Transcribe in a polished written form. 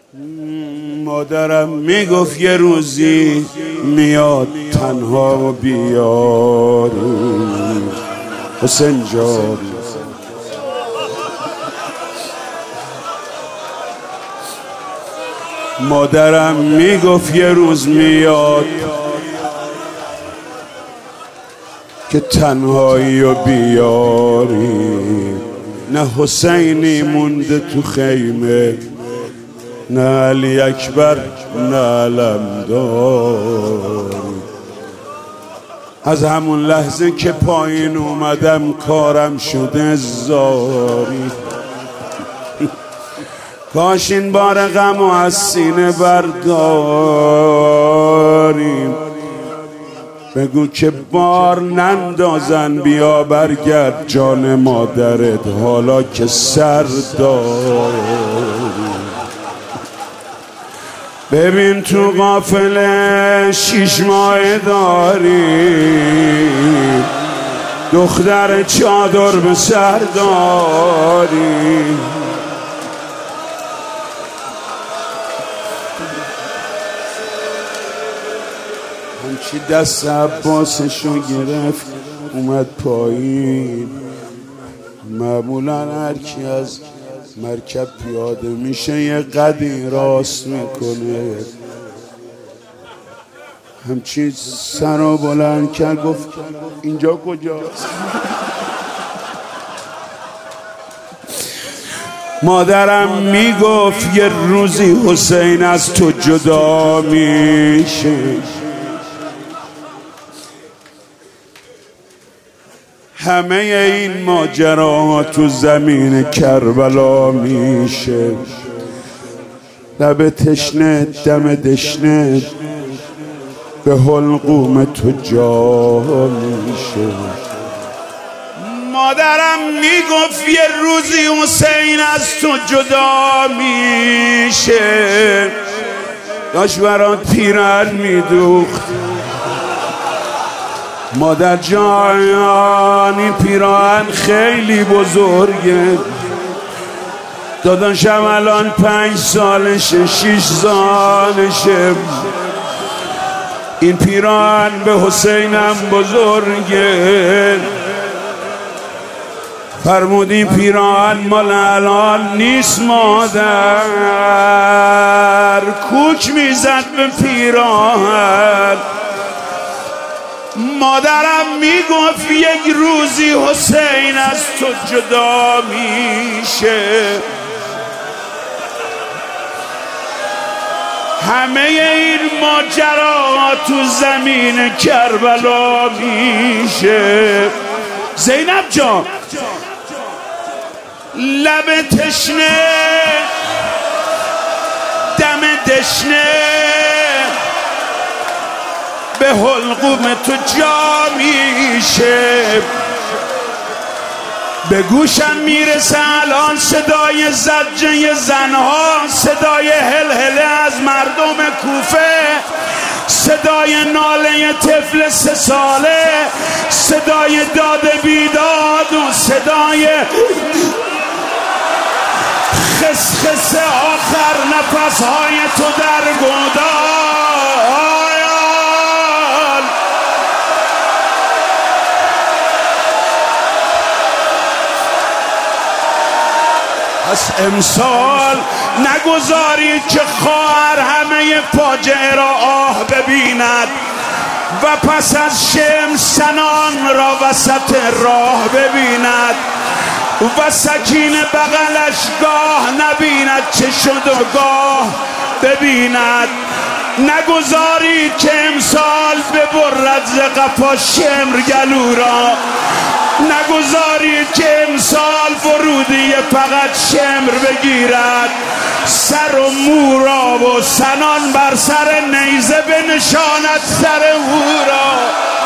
مادرم میگفت یه روزی میاد تنها و بیاری حسین جان. مادرم میگفت یه روز میاد که تنهایی و بیاری. نه حسینی مونده تو خیمه، نه علی اکبر، نه علمداری. از همون لحظه که پایین اومدم کارم شده زاری. کاش این بار غم و از سینه برداریم. بگو که بار نندازن، بیا برگرد جان مادرت حالا که سر داری. ببین تو قافله 6 ماه داری، دختر چادر به سر داری. همچی دست عباسشو گرفت اومد پایین. معمولا هرکی از مرکب پیاده میشه یه قدی راست میکنه. همچی سر رو بلند کرد گفت اینجا کجاست؟ مادرم میگفت یه روزی حسین از تو جدا میشه. همه این ماجراها تو زمین کربلا میشه. لب تشنه دم دشنه به حلقوم تو جا میشه. مادرم میگفت یه روزی حسین از تو جدا میشه. داشت برات پیرهن میدوخت. مادر جان این پیراهن خیلی بزرگه. داداشم الان 5 سالشه 6 سالشه. این پیراهن به حسینم بزرگه. فرمود این پیراهن مال الان نیست. مادر کوک میزد به پیراهن. مادرم میگفت یک روزی حسین از تو جدا میشه. همه این ماجرا تو زمین کربلا میشه. زینب جان لب تشنه دم دشنه به حلقوم تو جا میشه. به گوشم میرسه الان صدای زجه زنها، صدای هلهله از مردم کوفه، صدای ناله طفل 3 ساله، صدای داد بیداد و صدای خسخس آخر نفسهای تو در گودال. پس امسال نگذارید که خواهر همه فاجعه را آه ببیند و پس از شمر سنان را وسط راه ببیند و سکین بغلش گاه نبیند چه شد و گاه ببیند. نگذارید که امسال ببرد ز قفا شمر گلو را. نگذارید که امسال فرودی فقط شمر بگیرد. سر و مو را و سنان بر سر نیزه بنشاند سر او را.